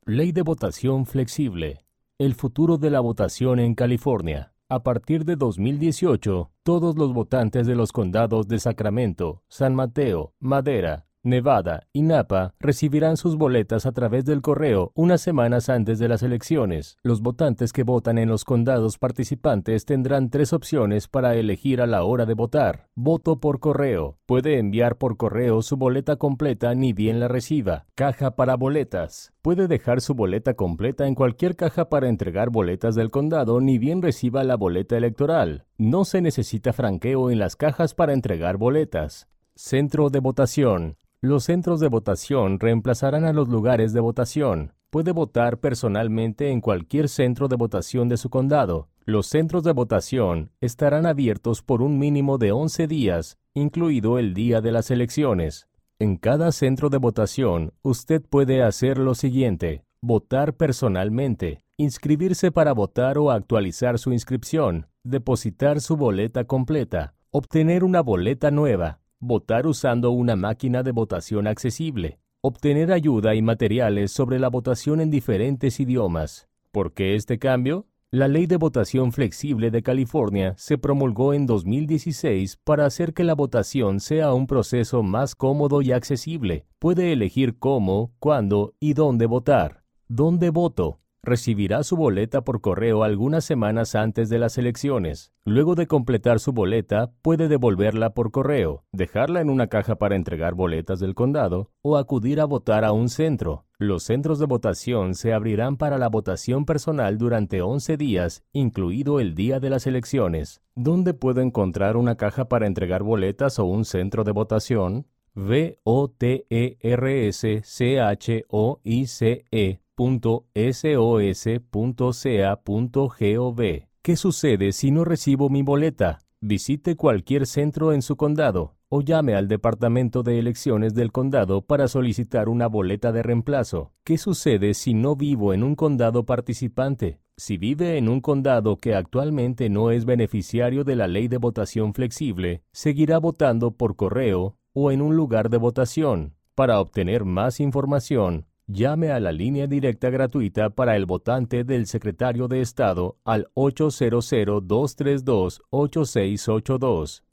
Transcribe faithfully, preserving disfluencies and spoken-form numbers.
Ley de votación flexible. El futuro de la votación en California. A partir de dos mil dieciocho, todos los votantes de los condados de Sacramento, San Mateo, Madera, Nevada y Napa recibirán sus boletas a través del correo unas semanas antes de las elecciones. Los votantes que votan en los condados participantes tendrán tres opciones para elegir a la hora de votar. Voto por correo. Puede enviar por correo su boleta completa ni bien la reciba. Caja para boletas. Puede dejar su boleta completa en cualquier caja para entregar boletas del condado ni bien reciba la boleta electoral. No se necesita franqueo en las cajas para entregar boletas. Centro de votación. Los centros de votación reemplazarán a los lugares de votación. Puede votar personalmente en cualquier centro de votación de su condado. Los centros de votación estarán abiertos por un mínimo de once días, incluido el día de las elecciones. En cada centro de votación, usted puede hacer lo siguiente: votar personalmente, inscribirse para votar o actualizar su inscripción, depositar su boleta completa, obtener una boleta nueva, votar usando una máquina de votación accesible, obtener ayuda y materiales sobre la votación en diferentes idiomas. ¿Por qué este cambio? La Ley de Votación Flexible de California se promulgó en dos mil dieciséis para hacer que la votación sea un proceso más cómodo y accesible. Puede elegir cómo, cuándo y dónde votar. ¿Dónde voto? Recibirá su boleta por correo algunas semanas antes de las elecciones. Luego de completar su boleta, puede devolverla por correo, dejarla en una caja para entregar boletas del condado o acudir a votar a un centro. Los centros de votación se abrirán para la votación personal durante once días, incluido el día de las elecciones. ¿Dónde puedo encontrar una caja para entregar boletas o un centro de votación? V O T E R S C H O I C E punto S O S punto C A punto gov. ¿Qué sucede si no recibo mi boleta? Visite cualquier centro en su condado o llame al Departamento de Elecciones del condado para solicitar una boleta de reemplazo. ¿Qué sucede si no vivo en un condado participante? Si vive en un condado que actualmente no es beneficiario de la Ley de Votación Flexible, seguirá votando por correo o en un lugar de votación. Para obtener más información, llame a la línea directa gratuita para el votante del Secretario de Estado al ocho cero cero, dos tres dos, ocho seis ocho dos.